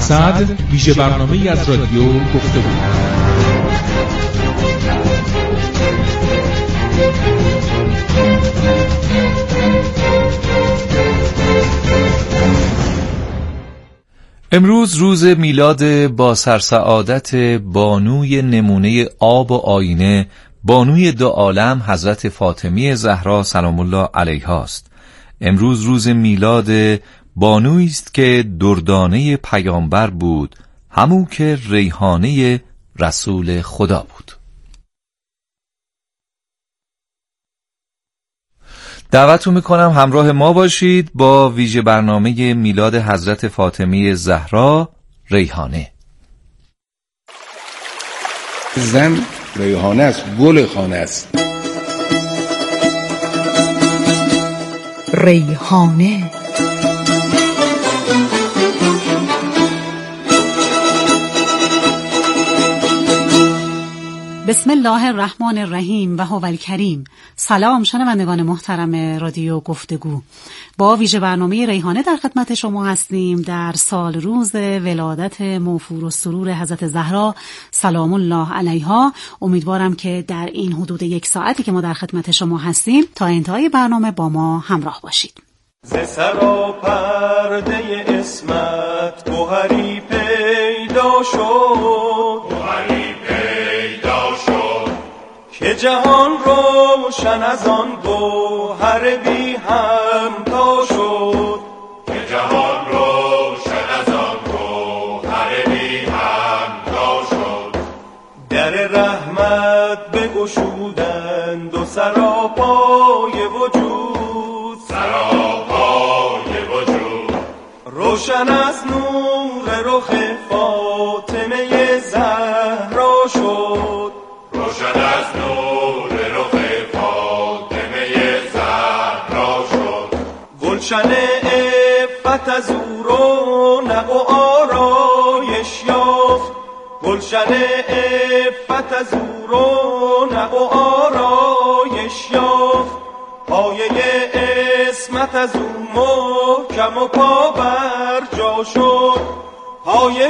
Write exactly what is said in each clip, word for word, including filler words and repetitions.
مقصد ویژه برنامه‌ای از رادیو گفتگو. امروز روز میلاد با سرسعادت بانوی نمونه آب و آینه، بانوی دو عالم حضرت فاطمه زهرا سلام الله علیها است. امروز روز میلاد بانویی است که دردانه پیامبر بود، همون که ریحانه رسول خدا بود. دعوتتون میکنم همراه ما باشید با ویژه برنامه میلاد حضرت فاطمه زهرا ریحانه. زن ریحانه است، گل خانه است. ریحانه بسم الله الرحمن الرحیم و هو الکریم. سلام شنوندگان محترم رادیو گفتگو، با ویژه برنامه ریحانه در خدمت شما هستیم در سال روز ولادت موفور السرور حضرت زهرا سلام الله علیها. امیدوارم که در این حدود یک ساعتی که ما در خدمت شما هستیم تا انتهای برنامه با ما همراه باشید. ز سرا پرده اسمت گوهری پیدا شد، گوهری پیدا شد که جهان روشن از آن گوهر بی همتا شد، که جهان روشن از آن گوهر بی همتا شد. در رحمت بگشودند و سراپای وجود، سراپای وجود روشن از نور رخ فاطمه زهرا شد، روشن از نور رخ فاطمه زهرا شد. گلشن عفت از او رونق و آرایش یافت، گلشن عفت از او رونق و آرایش یافت. پایه اسمت از او محکم و پا بر جا شد، پایه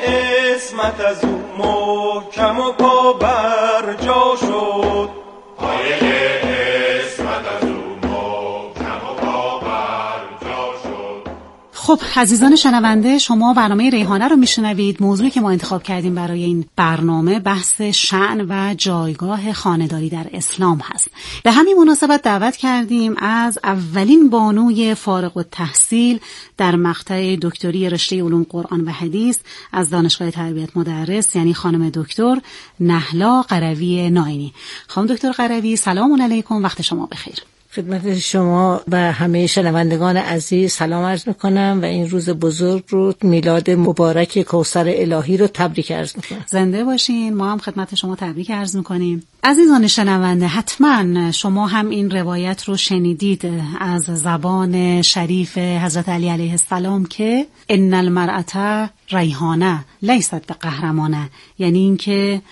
اسمت از او محکم و پا بر جا شد، پایه اسمت از او محکم و پا بر جا شد. خب عزیزان شنونده، شما برنامه ریحانه رو میشنوید. موضوعی که ما انتخاب کردیم برای این برنامه بحث شأن و جایگاه خانه‌داری در اسلام هست. به همین مناسبت دعوت کردیم از اولین بانوی فارغ التحصیل در مقطع دکتری رشته علوم قرآن و حدیث از دانشگاه تربیت مدرس، یعنی خانم دکتر نهلا قروی ناینی. خانم دکتر قروی سلام علیکم، وقت شما بخیر. خدمت شما و همه شنوندگان عزیز سلام عرض میکنم و این روز بزرگ رو، میلاد مبارک کوثر الهی رو تبریک عرض میکنم. زنده باشین. ما هم خدمت شما تبریک عرض میکنیم. عزیزان شنونده، حتما شما هم این روایت رو شنیدید از زبان شریف حضرت علی علیه السلام که ان المرأة ریحانه لیست بقهرمانه، یعنی اینکه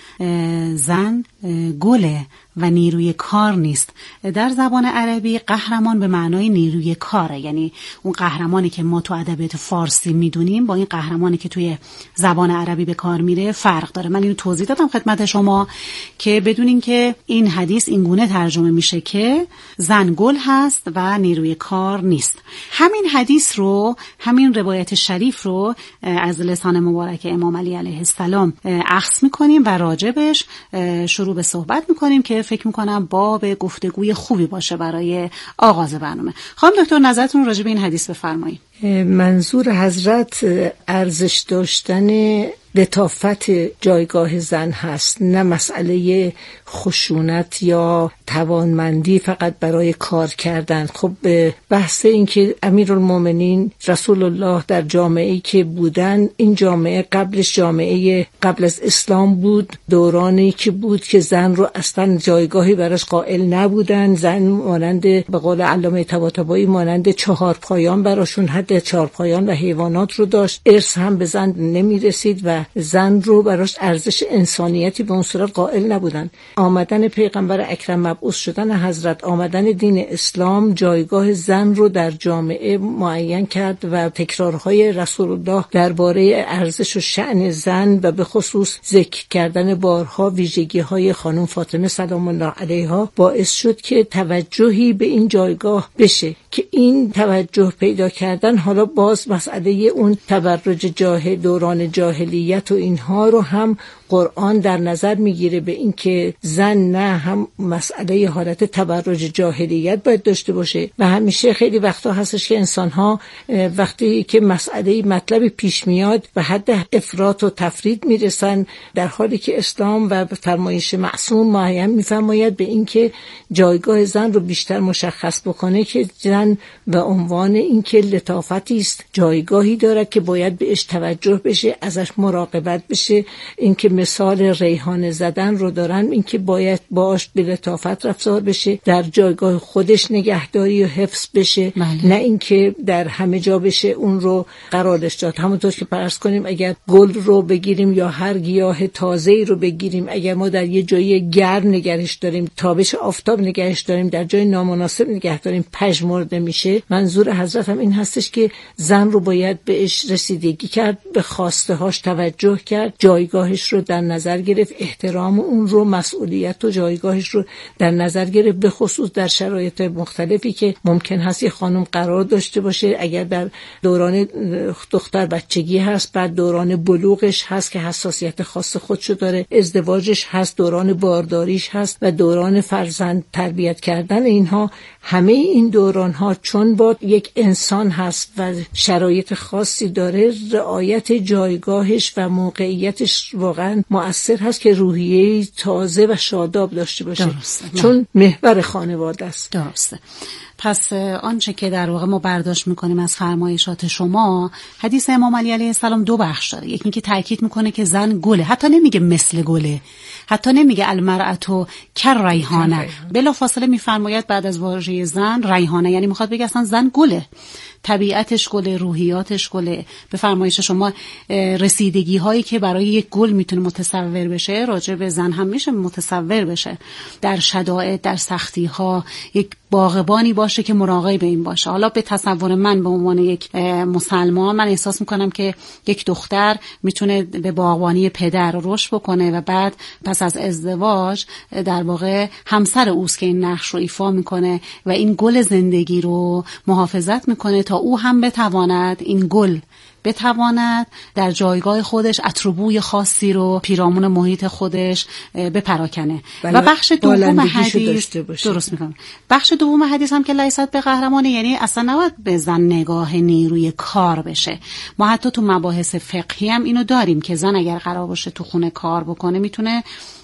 زن گله و نیروی کار نیست. در زبان عربی قهرمان به معنای نیروی کاره، یعنی اون قهرمانی که ما تو ادبیات فارسی میدونیم با این قهرمانی که توی زبان عربی به کار میره فرق داره. من اینو توضیح دادم خدمت شما که بدونین که این حدیث این گونه ترجمه میشه که زن گل هست و نیروی کار نیست. همین حدیث رو، همین روایت شریف رو از لسان مبارک امام علی علیه السلام اخذ میکنیم و راجبش شروع به صحبت میکنیم که فکر میکنم باب گفتگوی خوبی باشه برای آغاز برنامه. خانم دکتر نظرتون راجع به این حدیث بفرمایید. منظور حضرت ارزش داشتن لطافت جایگاه زن هست، نه مسئله خشونت یا توانمندی فقط برای کار کردن. خب بحث این که امیرالمومنین رسول الله در جامعه‌ای که بودن، این جامعه قبلش جامعه قبل از اسلام بود، دورانی که بود که زن رو اصلا جایگاهی براش قائل نبودن. زن مانند به قول علامه طباطبایی مانند چهار پایان براشون حد حد چارپایان و حیوانات رو داشت، ارث هم به زن نمی رسید و زن رو براش ارزش انسانیتی به اون صورت قائل نبودن. آمدن پیغمبر اکرم، مبعوث شدن حضرت، آمدن دین اسلام جایگاه زن رو در جامعه معین کرد و تکرارهای رسول الله درباره ارزش و شأن زن و به خصوص ذکر کردن بارها ویژگی‌های خانم فاطمه سلام الله علیها باعث شد که توجهی به این جایگاه بشه که این توجه پیدا کردن حالا باز مسئله اون تبرج جاهل دوران جاهلیت و اینها رو هم قرآن در نظر میگیره، به این که زن نه هم مسئله حالت تبرج جاهلیت باید داشته باشه و همیشه خیلی وقتا هستش که انسان‌ها وقتی که مسئله مطلب پیش میاد به حد افراط و تفرید میرسن، در حالی که اسلام و فرمایش معصوم معین میفرماید به این که جایگاه زن رو بیشتر مشخص بکنه که زن به عنوان این که لطافتی است، جایگاهی داره که باید بهش توجه بشه، ازش مراقبت بشه. این که مثال ریحانه زدن رو دارن، این که باید باش به لطافت رفتار بشه، در جایگاه خودش نگهداری و حفظ بشه، مالی. نه اینکه در همه جا بشه اون رو قرارش داد. همونطور که فرض کنیم اگر گل رو بگیریم یا هر گیاه تازه‌ای رو بگیریم، اگر ما در یه جای گرم نگهش داریم، تابش آفتاب نگهش داریم، در جای نامناسب نگه داریم، پژمرده میشه. منظور حضرت هم این هستش که زن رو باید بهش رسیدگی کرد، به خواسته هاش توجه کرد، جایگاهش رو در نظر گرفت، احترام اون رو، مسئولیت و جایگاهش رو در نظر گرفت، به خصوص در شرایط مختلفی که ممکن هست یه خانم قرار داشته باشه. اگر در دوران دختر بچگی هست، بعد دوران بلوغش هست که حساسیت خاص خودشو داره، ازدواجش هست، دوران بارداریش هست و دوران فرزند تربیت کردن. اینها همه این دوران ها چون با یک انسان هست و شرایط خاصی داره، رعایت جایگاهش و موقعیتش واقعا مؤثر هست که روحیه تازه و شاداب داشته باشه. درسته. چون محور خانواده است. درسته. پس آنچه که در واقع ما برداشت میکنیم از فرمایشات شما، حدیث امام علی علیه السلام دو بخش داره. یکی که تاکید میکنه که زن گله، حتی نمیگه مثل گله، حتی نمیگه المرأة کالریحانه، بلافاصله میفرماید بعد از واژه زن ریحانه، یعنی میخواد بگه اصلا زن گله، طبیعتش گله، روحیاتش گله. به فرمایش شما رسیدگی هایی که برای یک گل میتونه متصور بشه، راجع به زن هم میشه متصور بشه. در شدائد، در سختی ها یک باغبانی باشه که مراقب این باشه. حالا به تصور من به عنوان یک مسلمان، من احساس میکنم که یک دختر میتونه به باغبانی پدر رشد بکنه و بعد پس از ازدواج در واقع همسر اوست که این نقش رو ایفا میکنه و این گل زندگی رو محافظت میکنه تا او هم بتواند این گل بتواند در جایگاه خودش عطربوی خاصی رو پیرامون محیط خودش بپراکنه. و بخش دوم حدیث درست میگم، بخش دوم حدیث هم که لیست به قهرمانه، یعنی اصلا نباید به زن نگاه نیروی کار بشه. ما حتی تو مباحث فقهی هم اینو داریم که زن اگر قرار باشه تو خونه کار بکنه میتونه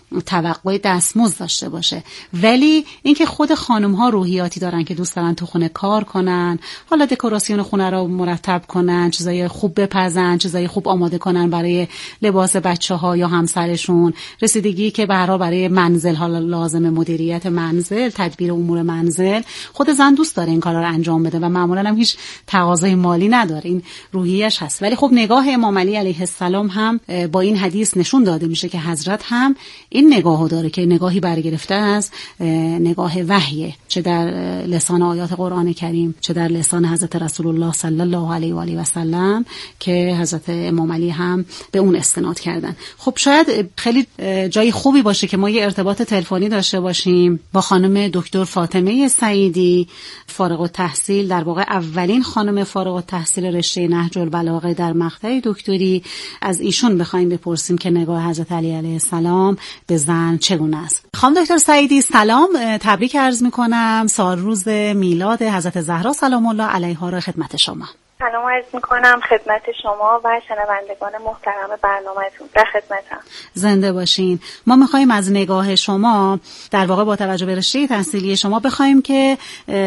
توقع دستمزد داشته باشه، ولی اینکه خود خانم ها روحیاتی دارن که دوست دارن تو خونه کار کنن، حالا دکوراسیون خونه رو مرتب کنن، چیزای خوب بپزن، چیزای خوب آماده کنن برای لباس بچه ها یا همسرشون، رسیدگی که به هر حال برای منزل، حالا لازم مدیریت منزل، تدبیر امور منزل، خود زن دوست داره این کارا رو انجام بده و معمولا هم هیچ تقاضای مالی نداره، این روحیه‌اش هست. ولی خب نگاه امام علی علیه السلام هم با این حدیث نشون داده میشه که حضرت هم این نگاهو داره که نگاهی برگرفته از نگاه وحیه، چه در لسان آیات قرآن کریم، چه در لسان حضرت رسول الله صلی الله علیه و آله و سلم که حضرت امام علی هم به اون استناد کردن. خب شاید خیلی جای خوبی باشه که ما یه ارتباط تلفنی داشته باشیم با خانم دکتر فاطمه سعیدی، فارغ التحصیل، در واقع اولین خانم فارغ التحصیل رشته نهج البلاغه در مقطع دکتری. از ایشون بخوایم بپرسیم که نگاه حضرت علی علیه السلام به زن چگونه است. خانم دکتر سعیدی سلام، تبریک عرض میکنم سال روز میلاد حضرت زهرا سلام الله علیها را خدمت شما. سلام عرض میکنم خدمت شما و شنوندگان محترم برنامه‌تون. در خدمتم. زنده باشین. ما میخوایم از نگاه شما، در واقع با توجه به رشته تحصیلی شما، بخوایم که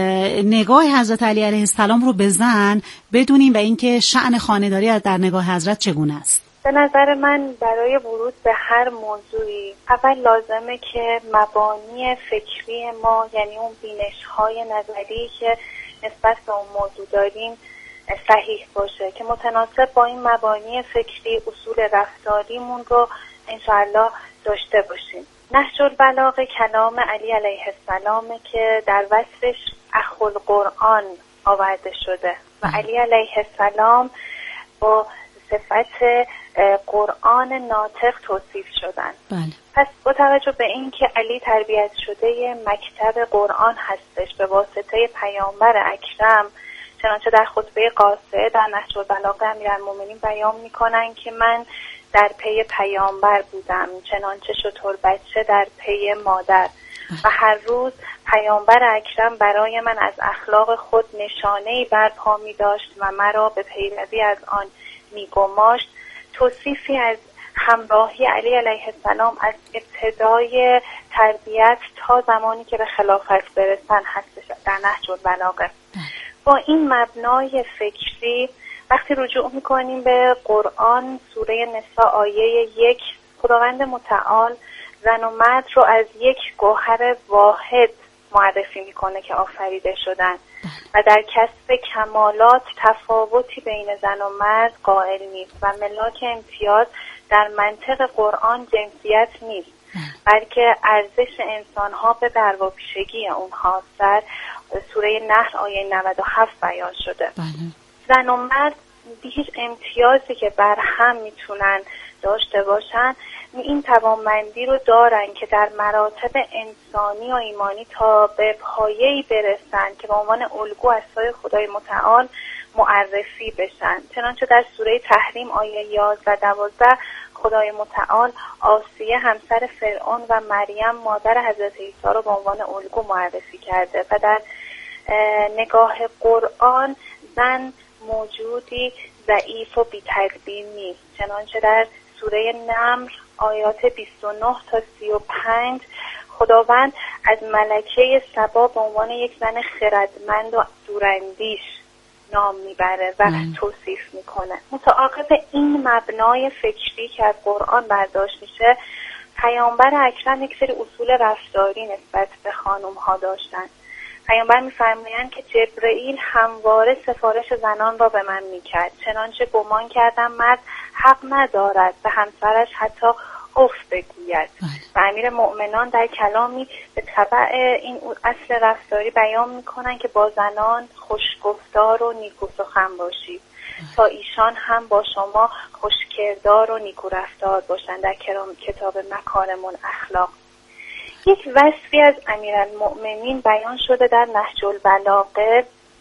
نگاه حضرت علی علیه السلام رو به زن بدونیم و اینکه شأن خانه‌داری در نگاه حضرت چگونه است. به نظر من برای ورود به هر موضوعی اول لازمه که مبانی فکری ما، یعنی اون بینش‌های نظری که نسبت به اون موضوع داریم، صحیح باشه که متناسب با این مبانی فکری اصول رفتاریمون رو انشاءالله داشته باشیم. نهج البلاغه کلام علی علیه السلامه که در وصفش اخوالقرآن آورده شده و علی علیه السلام با صفت قرآن ناطق توصیف شدن. بله. پس با توجه به این که علی تربیت شده مکتب قرآن هستش به واسطه پیامبر اکرم، چنانچه در خطبه قاصده در نهج البلاغه امیرالمومنین بیان میکنن که من در پی پیامبر بودم چنانچه شتر بچه در پی مادر و هر روز پیامبر اکرم برای من از اخلاق خود نشانه‌ای برپا می داشت و مرا به پیروی از آن می گماشت. توصیفی از همراهی علی علیه السلام از ابتدای تربیت تا زمانی که به خلافت برسن هستش در نهج البلاغه. با این مبنای فکری وقتی رجوع میکنیم به قرآن سوره نساء آیه یک، خداوند متعال زن و مرد رو از یک گوهر واحد معرفی میکنه که آفریده شدن و در کسب کمالات تفاوتی بین زن و مرد قائل نیست و ملاک امتیاز در منطق قرآن جنسیت نیست بلکه ارزش انسانها به درواپیشگی اونها در سوره نحل آیه نود و هفت بیان شده. زن و مرد هیچ امتیازی که بر هم میتونن داشته باشن این توانمندی رو دارن که در مراتب انسانی و ایمانی تا به پایه‌ای برسن که به عنوان الگو از سوی خدای متعال معرفی بشن. چنانچه در سوره تحریم آیه یازده و دوازده خدای متعال آسیه همسر فرعون و مریم مادر حضرت عیسی رو به عنوان الگو معرفی کرده و در نگاه قرآن زن موجودی ضعیف و بی‌تدبیر نیست. چنانچه در سوره نمل آیات بیست و نه تا سی و پنج خداوند از ملکه سبا به عنوان یک زن خردمند و دوراندیش نام میبره و من. توصیف میکنه. متعاقب این مبنای فکری که از قرآن برداشت میشه، پیامبر اکرم یک سری اصول رفتاری نسبت به خانم ها داشتن. پیامبر میفرمایند که جبرئیل همواره سفارش زنان را به من میکرد، چنانچه گمان کردم مرد حق ندارد به همسرش حتی اف بگوید. و امیر مؤمنان در کلامی به تبع این اصل رفتاری بیان میکنن که با زنان خوشگفتار و نیکو سخن باشید تا ایشان هم با شما خوشکردار و نیکو رفتار باشند در کتاب مکارم الاخلاق. یک وصفی از امیرالمؤمنین بیان شده در نهج البلاغه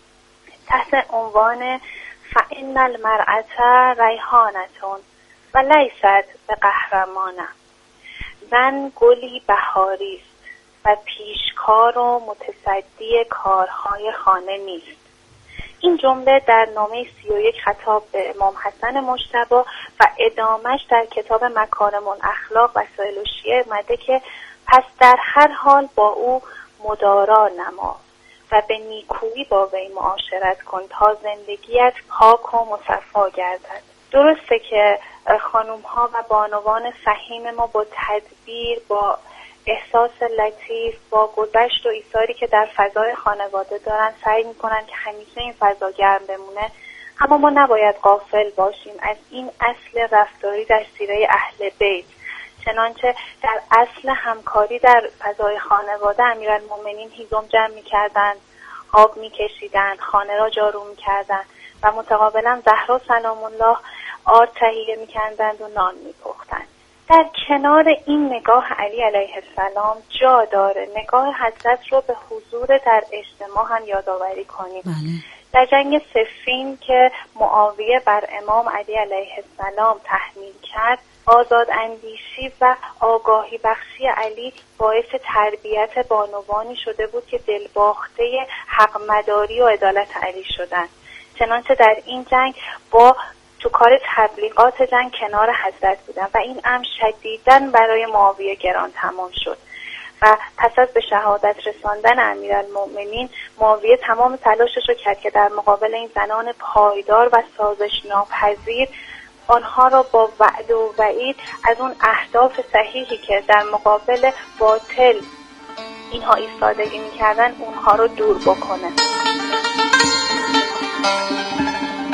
تحت عنوان فإن المرأة ریحانة و لیست به قهرمانه. زن گلی بهاری است و پیشکار و متصدی کارهای خانه نیست. این جمله در نامه سی و یک خطاب به امام حسن مجتبی و ادامش در کتاب مکارم الاخلاق وسائل الشیعه اومده که پس در هر حال با او مدارا نما و به نیکویی با وی معاشرت کن تا زندگیت پاک و مصفا گردد. درسته که خانوم ها و بانوان فهیم ما با تدبیر، با احساس لطیف، با گذشت و ایثاری که در فضای خانواده دارن سعی میکنن که همیشه این فضا گرم بمونه، اما ما نباید غافل باشیم از این اصل رفتاری در سیره اهل بیت. چنانچه در اصل همکاری در فضای خانواده امیرالمومنین هیزم جمع می‌کردن، آب می‌کشیدن، خانه را جارو می‌کردن و متقابلا زهرا سلام الله آرد تهیه می‌کردند و نان می‌پختند. در کنار این نگاه علی علیه السلام جا داره نگاه حضرت رو به حضور در اجتماع هم یادآوری کنیم. بله. در جنگ صفین که معاویه بر امام علی علیه السلام تحمیل کرد، آزاد اندیشی و آگاهی بخشی علی باعث تربیت بانوانی شده بود که دلباخته حق مداری و عدالت علی شدند. چنانچه در این جنگ با تو کار تبلیغات جنگ کنار حضرت بودن و این امر شدیداً برای معاویه گران تمام شد و پس از به شهادت رساندن امیرالمؤمنین معاویه تمام تلاشش رو کرد که در مقابل این زنان پایدار و سازش ناپذیر آنها را با وعد و وعید از اون اهداف صحیحی که در مقابل باطل اینها ایستادگی می‌کردن اونها رو دور بکنه.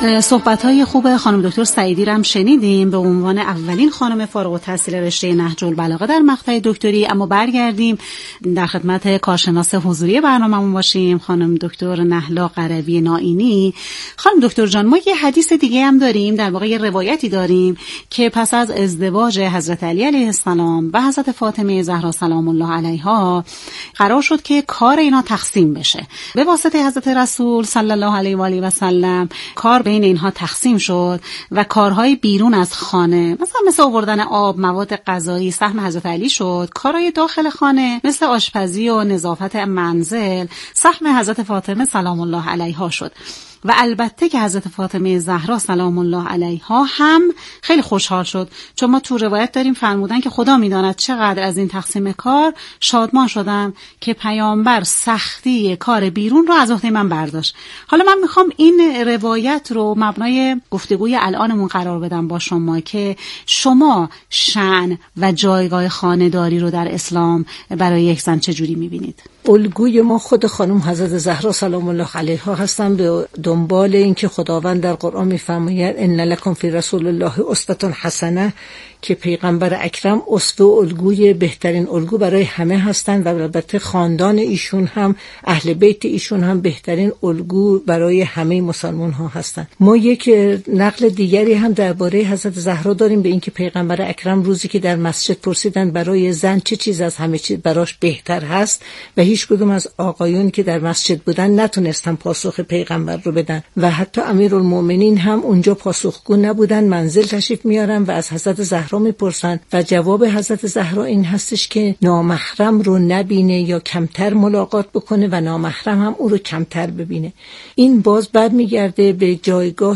صحبت‌های خوب خانم دکتر سعیدی رو هم شنیدیم به عنوان اولین خانم فارغ التحصیل رشته نهج البلاغه در مقطع دکتری. اما برگردیم در خدمت کارشناس حضوری برنامه‌مون باشیم، خانم دکتر نهلا قروی نائینی. خانم دکتر جان، ما یه حدیث دیگه هم داریم، در واقع یه روایتی داریم که پس از ازدواج حضرت علی علیه السلام و حضرت فاطمه زهرا سلام الله علیها قرار شد که کار اینا تقسیم بشه. به واسطه حضرت رسول صلی الله علیه و آله و سلم کار بین اینها تقسیم شد و کارهای بیرون از خانه، مثلا مثل آوردن آب، مواد غذایی، سهم حضرت علی شد. کارهای داخل خانه مثل آشپزی و نظافت منزل سهم حضرت فاطمه سلام الله علیها شد. و البته که حضرت فاطمه زهرا سلام الله علیها هم خیلی خوشحال شد، چون ما تو روایت داریم فرمودن که خدا میداند چقدر از این تقسیم کار شادمان شدم که پیامبر سختی کار بیرون رو از عهده من برداشت. حالا من میخوام این روایت رو مبنای گفتگوی الانمون قرار بدم با شما که شما شأن و جایگاه خانه‌داری رو در اسلام برای یک زن چجوری میبینید؟ الگوی ما خود خانم حضرت زهرا سلام الله علیها هستن، به دنبال این که خداوند در قرآن میفرماید ان لکم فی رسول الله اسوه حسنه، که پیغمبر اکرم اسوه و الگوی بهترین الگو برای همه هستند و البته خاندان ایشون هم، اهل بیت ایشون هم بهترین الگو برای همه مسلمان ها هستند. ما یک نقل دیگری هم درباره حضرت زهرا داریم به این که پیغمبر اکرم روزی که در مسجد پرسیدن برای زن چه چیز از همه چیز براش بهتر هست و هیچ کدوم از آقایون که در مسجد بودن نتونستن پاسخ پیغمبر رو بدن و حتی امیرالمومنین هم اونجا پاسخگو نبودن، منزل تشریف میارن و از حضرت زهرا میپرسن و جواب حضرت زهرا این هستش که نامحرم رو نبینه یا کمتر ملاقات بکنه و نامحرم هم او رو کمتر ببینه. این باز برمیگرده به جایگاه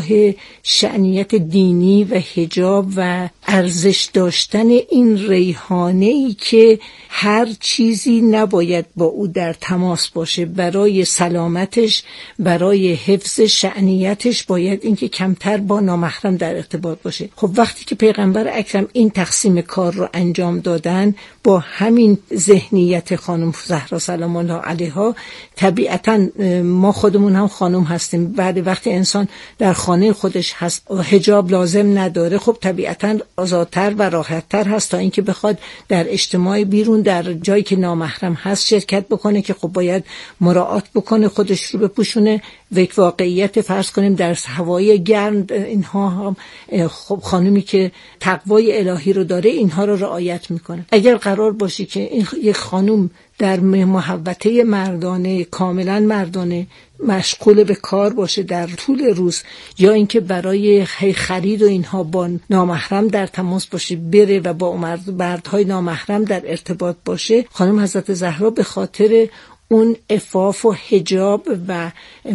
شأنیت دینی و حجاب و ارزش داشتن این ریحانه‌ای که هر چیزی نباید با او در تماس باشه. برای سلامتش، برای حفظ شأنیتش باید اینکه کمتر با نامحرم در ارتباط باشه. خب وقتی که پیغمبر اکرم این تقسیم کار رو انجام دادن با همین ذهنیت خانم زهرا سلام الله علیها، طبیعتاً ما خودمون هم خانم هستیم، بعد وقتی انسان در خانه خودش هست و حجاب لازم نداره، خب طبیعتاً آزادتر و راحتتر هست تا اینکه بخواد در اجتماع بیرون در جایی که نامحرم هست شرکت بکنه که خب باید مراعات بکنه، خودش رو بپوشونه. و یک واقعیت فرض کنیم در هوای گرم اینها هم خب خانمی که تقوای الهی رو داره اینها رو رعایت میکنه. اگر قرار باشه که این یک خانم در محوطه مردانه، کاملا مردانه، مشغول به کار باشه در طول روز، یا اینکه برای خرید و اینها با نامحرم در تماس باشه، بره و با مردهای نامحرم در ارتباط باشه، خانم حضرت زهرا به خاطر اون عفاف و حجاب و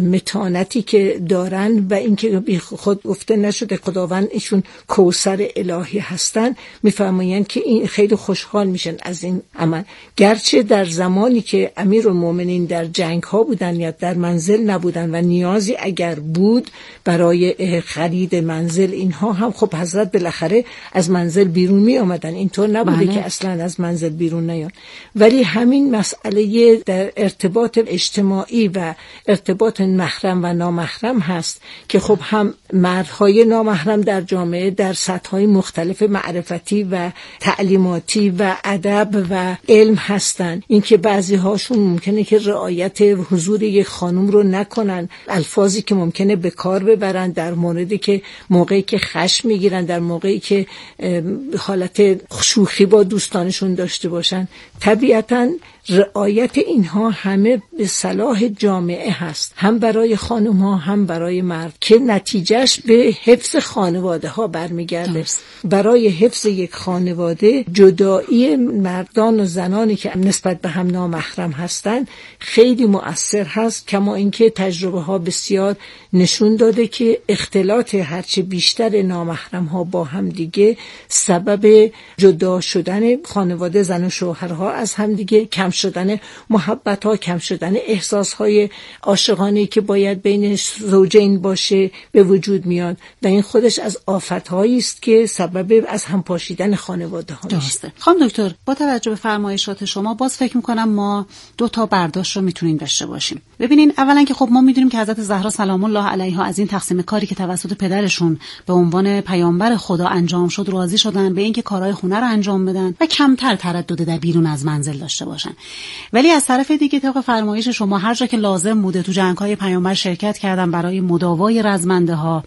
متانتی که دارن و اینکه بی خود گفته نشده خداوند ایشون کوثر الهی هستن، میفرمایند که این خیلی خوشحال میشن از این عمل. گرچه در زمانی که امیرالمومنین در جنگ ها بودن یا در منزل نبودن و نیازی اگر بود برای خرید منزل اینها هم، خب حضرت بالاخره از منزل بیرون می آمدن، اینطور نبوده بله. که اصلا از منزل بیرون نیان. ولی همین مسئله در ارتباط اجتماعی و ارتباط محرم و نامحرم هست که خب هم مردهای نامحرم در جامعه در سطح‌های مختلف معرفتی و تعلیماتی و ادب و علم هستن. اینکه بعضی هاشون ممکنه که رعایت حضور یک خانم رو نکنن، الفاظی که ممکنه به کار ببرن در موردی که موقعی که خشم میگیرن، در موقعی که حالت شوخی با دوستانشون داشته باشن. طبیعتاً رعایت اینها همه به صلاح جامعه هست، هم برای خانم ها هم برای مرد، که نتیجهش به حفظ خانواده ها برمیگرده. برای حفظ یک خانواده جدایی مردان و زنانی که نسبت به هم نامحرم هستند خیلی مؤثر هست، کما اینکه تجربه ها بسیار نشون داده که اختلاط هرچه بیشتر نامحرم ها با هم دیگه سبب جدا شدن خانواده زن و شوهرها از هم دیگه، کم شدن محبت ها، کم شدن احساس های عاشقانه‌ای که باید بین زوجین باشه به وجود وجود میاد و این خودش از آفت‌هایی است که سبب از هم پاشیدن خانواده ها میشه. خانم دکتر، با توجه به فرمایشات شما باز فکر میکنم ما دو تا برداشت رو میتونیم داشته باشیم. ببینین، اولا که خب ما میدونیم که حضرت زهرا سلام الله علیها از این تقسیم کاری که توسط پدرشون به عنوان پیامبر خدا انجام شد راضی شدن به اینکه کارهای خونه رو انجام بدن و کمتر تردد در بیرون از منزل داشته باشن. ولی از طرف دیگه طبق فرمایش شما هر جا که لازم بوده تو جنگ‌های پیامبر شرکت کردن برای مداوای رزمنده ها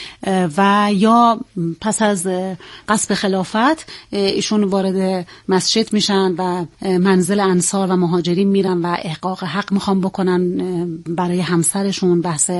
و یا پس از غصب خلافت ایشون وارد مسجد میشن و منزل انصار و مهاجرین میرن و احقاق حق میخوان بکنن برای همسرشون، بحث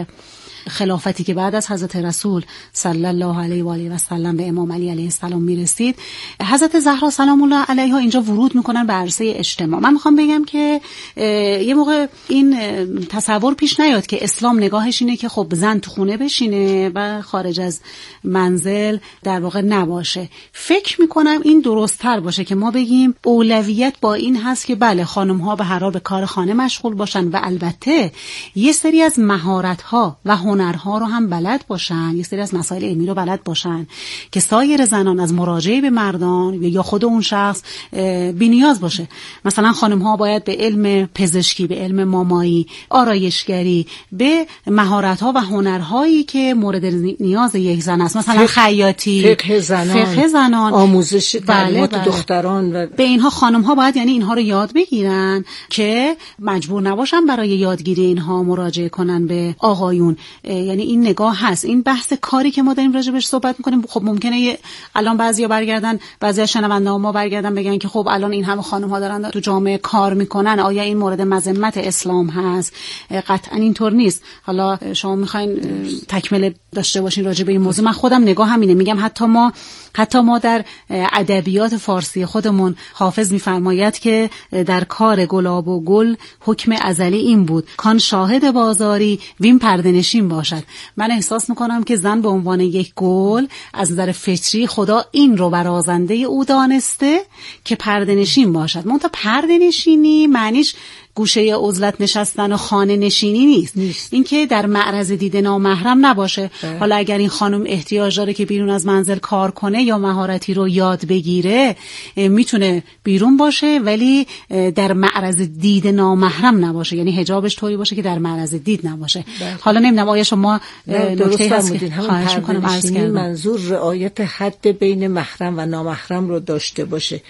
خلافتی که بعد از حضرت رسول صلی الله علیه و آله و سلم به امام علی علیه السلام میرسید. حضرت زهرا سلام الله علیها اینجا ورود میکنن به عرصه اجتماع. من میخوام بگم که یه موقع این تصور پیش نیاد که اسلام نگاهش اینه که خب زن تو خونه بشینه و خارج از منزل در واقع نباشه. فکر میکنم این درست‌تر باشه که ما بگیم اولویت با این هست که بله خانم‌ها به هر حال به کار خانه مشغول باشن و البته یه سری از مهارت‌ها و هنرها رو هم بلد باشن، یه سری از مسائل علمی رو بلد باشن که سایر زنان از مراجعه به مردان یا خود اون شخص بی‌نیاز باشه. مثلا خانم‌ها باید به علم پزشکی، به علم مامایی، آرایشگری، به مهارت‌ها و هنرهایی که مورد نیاز یک زن است، مثلا خیاطی، فقه زنان، فقه زنان، آموزش تعلیمات بله بله. دختران و به اینها خانم‌ها باید یعنی اینها رو یاد بگیرن که مجبور نباشن برای یادگیری اینها مراجعه کنن به آقایون. یعنی این نگاه هست. این بحث کاری که ما داریم راجع بهش صحبت می‌کنیم، خب ممکنه الان بعضیا برگردن، بعضی از شنونده‌ها ما برگردن بگن که خب الان این همه خانم‌ها دارن تو جامعه کار میکنن، آیا این مورد مذمت اسلام هست؟ قطعا اینطور نیست. حالا شما میخواین تکمله داشته باشین راجع به این موضوع. من خودم نگاه همینه، میگم حتی ما حتی ما در ادبیات فارسی خودمون حافظ میفرماید که در کار گلاب و گل حکم ازلی این بود کان شاهد بازاری وین پرده‌نشین باشد. من احساس میکنم که زن به عنوان یک گل از نظر فطری خدا این رو برازنده او دانسته که پرده‌نشین باشد. منتها پرده‌نشینی معنیش گوشه عزلت نشستن و خانه نشینی نیست, نیست. این که در معرض دید نامحرم نباشه. ده. حالا اگر این خانم احتیاج داره که بیرون از منزل کار کنه یا مهارتی رو یاد بگیره میتونه بیرون باشه ولی در معرض دید نامحرم نباشه، یعنی حجابش طوری باشه که در معرض دید نباشه. ده. حالا نمیدونم آیا شما نکته هست که خواهش میکنم عرض کردم. منظور رعایت حد بین محرم و نامحرم رو داشته باشه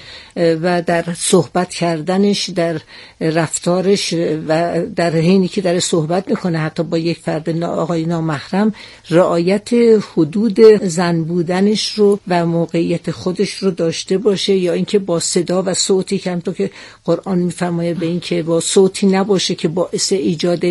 و در صحبت کردنش، در رفتار و در حینی که در صحبت میکنه حتی با یک فرد آقای نامحرم رعایت حدود زن بودنش رو و موقعیت خودش رو داشته باشه، یا اینکه با صدا و صوتی که همونطور که قرآن میفرماید به این که با صوتی نباشه که باعث ایجاد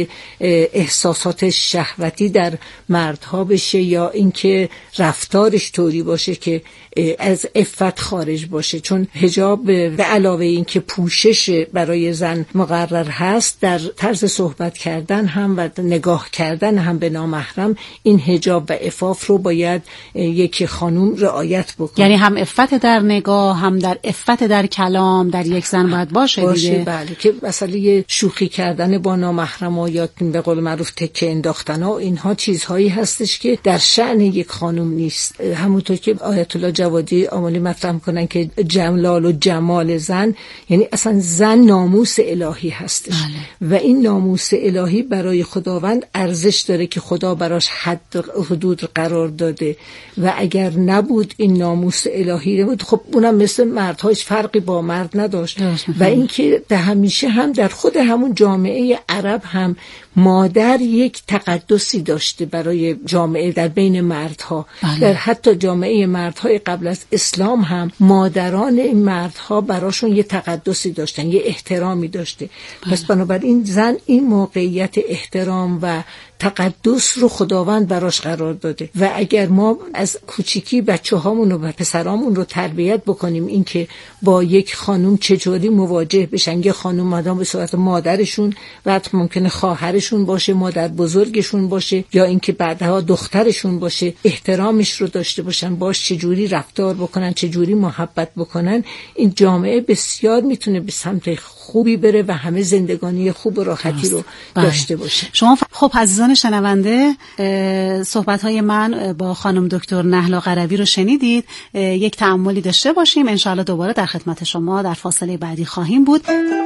احساسات شهوتی در مردها بشه، یا اینکه رفتارش طوری باشه که از عفت خارج باشه. چون حجاب به علاوه این که پوشش برای زن مقرر هست، در طرز صحبت کردن هم و نگاه کردن هم به نامحرم این حجاب و عفاف رو باید یک خانوم رعایت بکنه. یعنی هم عفت در نگاه هم در عفت در کلام در یک زن باید باشه, باشه دیگه. بله، که مثلا یه شوخی کردن با نامحرم و یا به قول معروف تکه انداختن ها، اینها چیزهایی هستش که در شأن یک خانوم نیست. همونطور که آیت الله جوادی آمالی مطرح کنن که جمال و جمال زن یعنی اصلا زن ناموس الهی هستش. بله. و این ناموس الهی برای خداوند ارزش داره که خدا براش حد حدود قرار داده و اگر نبود این ناموس الهی نبود، خب اونم مثل مردهاش فرقی با مرد نداشت. و اینکه در همیشه هم در خود همون جامعه عرب هم مادر یک تقدسی داشته برای جامعه در بین مردها. بله. در حتی جامعه مردهای قبل از اسلام هم مادران این مردها براشون یه تقدسی داشتن، یه احترامی داشته. بله. پس بنابراین زن این موقعیت احترام و تقدس رو خداوند براش قرار داده و اگر ما از کوچیکی بچه هامون و پسرامون رو تربیت بکنیم این که با یک خانوم چجوری مواجه بشن، یه خانوم مادام به صورت مادرشون و ممکنه خواهرشون باشه، مادر بزرگشون باشه، یا اینکه بعدها دخترشون باشه، احترامش رو داشته باشن، باش چجوری رفتار بکنن، چجوری محبت بکنن، این جامعه بسیار میتونه به سمت خوبی بره و همه زندگانی خوب و راحتی رو داشته باشه. شما خب عزیزان عزیزان شنونده، صحبت‌های من با خانم دکتر نهلا قروی رو شنیدید. یک تأملی داشته باشیم، انشاءالله دوباره در خدمت شما در فاصله بعدی خواهیم بود.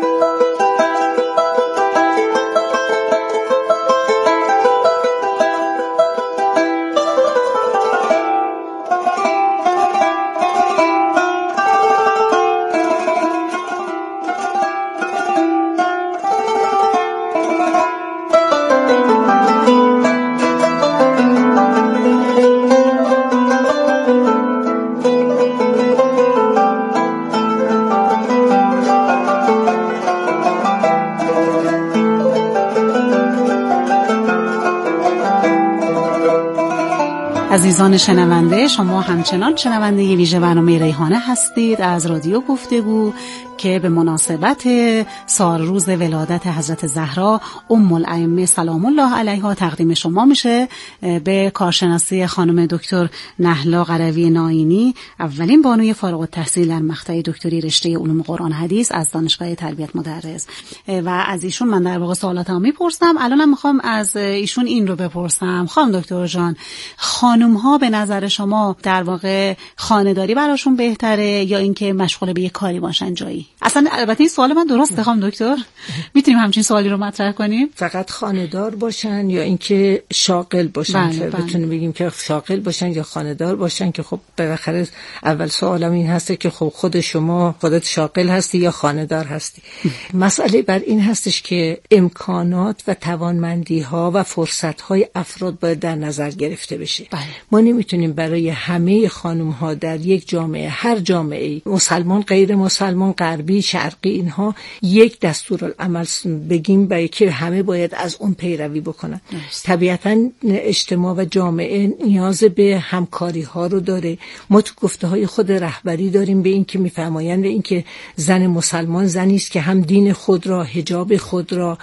عزیزان شنونده، شما همچنان شنونده ی ویژه برنامه ریحانه هستید از رادیو گفتگو که به مناسبت سال روز ولادت حضرت زهرا ام الائمه سلام الله علیها تقدیم شما میشه. به کارشناسی خانم دکتر نهلا قروی ناینی، اولین بانوی فارغ التحصیل در مقطع دکتری رشته علوم قرآن حدیث از دانشگاه تربیت مدرس، و از ایشون من در واقع سوالاتمو میپرسم. الانم میخوام از ایشون این رو بپرسم، خانم دکتر جان، خانم ها به نظر شما در واقع خانه‌داری براشون بهتره یا اینکه مشغول به یه کاری باشن جایی؟ اصلا البته این سوال من درسته خانم دکتر؟ میتونیم همچین سوالی رو مطرح کنیم؟ فقط خانه‌دار باشن یا اینکه شاغل باشن؟ بله بله. بتونیم بگیم که شاغل باشن یا خانه‌دار باشن، که خب بالاخره اول سوالم این هسته که خب خود شما خودت شاغل هستی یا خانه‌دار هستی؟ مسئله بر این هستش که امکانات و توانمندی‌ها و فرصت‌های افراد باید در نظر گرفته بشه. بله. ما نمیتونیم برای همه خانم‌ها در یک جامعه، هر جامعه‌ای، مسلمان غیر مسلمان، غربی شرقی، اینها یک دستورالعمل بگیم برای که همه باید از اون پیروی بکنن. طبیعتاً اجتماع و جامعه نیاز به همکاری ها رو داره. ما تو گفته های خود رهبری داریم به این که میفرمایند این که زن مسلمان زنی است که هم دین خود را، حجاب خود را،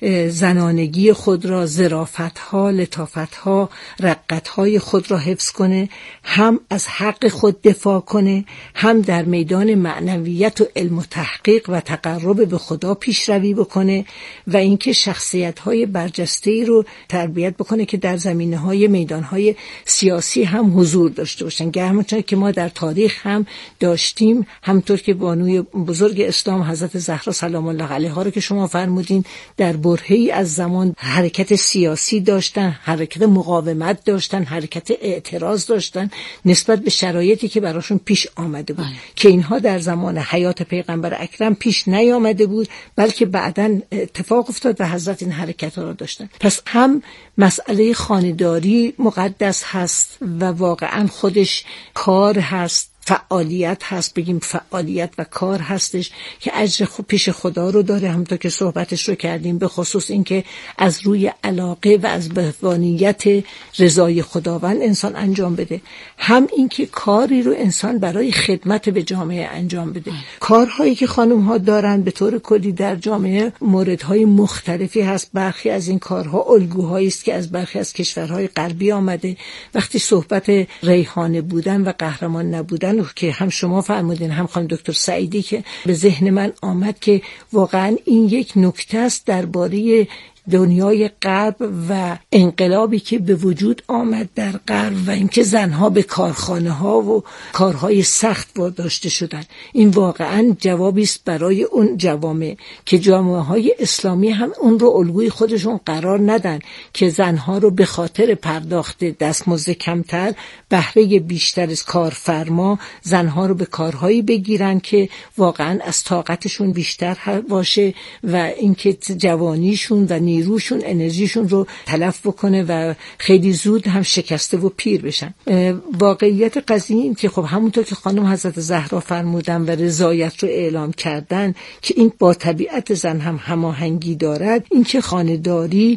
زنانگی خود را، ظرافت ها، لطافت ها، رقت های خود را حفظ کنه، هم از حق خود دفاع کنه، هم در میدان معنویت و علم و تحقیق و تقرب به خدا پیشروی بکنه، و اینکه شخصیت‌های برجسته‌ای رو تربیت بکنه که در زمینه‌های میدان‌های سیاسی هم حضور داشته باشن. همونطور که ما در تاریخ هم داشتیم، همونطور که بانوی بزرگ اسلام حضرت زهرا سلام الله علیها رو که شما فرمودین، در برهه‌ای از زمان حرکت سیاسی داشتن، حرکت مقاومت داشتن، حرکت اعتراض داشتن نسبت به شرایطی که براشون پیش آمده بود، بله. که اینها در زمان حیات پیغمبر اکرم پیش نیامده بود، بلکه بعداً اتفاق افتاد و حضرت این حرکت ها را داشتن. پس هم مسئله خانه‌داری مقدس هست و واقعاً خودش کار هست، فعالیت هست، بگیم فعالیت و کار هستش که اجر خوب پیش خدا رو داره، همونطور که صحبتش رو کردیم، به خصوص این که از روی علاقه و از بهوانیت رضای خداوند انسان انجام بده، هم این که کاری رو انسان برای خدمت به جامعه انجام بده. کارهایی که خانم ها دارن به طور کلی در جامعه موردهای مختلفی هست. برخی از این کارها الگوهایی است که از برخی از کشورهای غربی آمده. وقتی صحبت ریحانه بودن و قهرمان نبودن که هم شما فرمودین هم خانم دکتر سعیدی، که به ذهن من آمد که واقعا این یک نکته است درباره دنیای غرب و انقلابی که به وجود آمد در غرب و اینکه زنها به کارخانه ها و کارهای سخت واداشته شدند. این واقعا جوابی است برای اون جوامع که جامعه های اسلامی هم اون رو الگوی خودشون قرار ندن که زنها رو به خاطر پرداخت دستمزد کمتر، بهره بیشتر از کارفرما، زنها رو به کارهایی بگیرن که واقعا از طاقتشون بیشتر باشه و اینکه جوانیشون و نیروشون، انرژیشون رو تلف بکنه و خیلی زود هم شکسته و پیر بشن. واقعیت قضیه این که خب همونطور که خانم حضرت زهرا فرمودن و رضایت رو اعلام کردن که این با طبیعت زن هم هماهنگی دارد، این که خانه‌داری،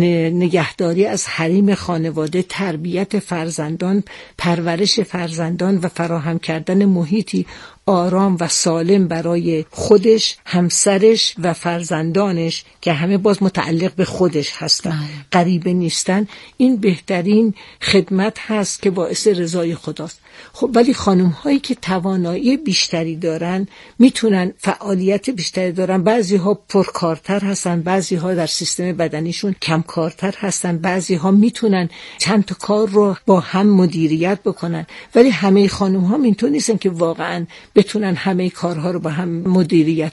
نگهداری از حریم خانواده، تربیت فرزندان، پرورش فرزندان و فراهم کردن محیطی آرام و سالم برای خودش، همسرش و فرزندانش که همه باز متعلق به خودش هستن، غریبه نیستن، این بهترین خدمت هست که باعث رضای خداست. خب ولی خانم هایی که توانایی بیشتری دارن میتونن فعالیت بیشتری دارن. بعضی ها پرکارتر هستن، بعضی ها در سیستم بدنیشون کم کارتر هستن، بعضی ها میتونن چند تا کار رو با هم مدیریت بکنن. ولی همه خانم ها اینطور نیستن که واقعا بتونن همه کارها رو با هم مدیریت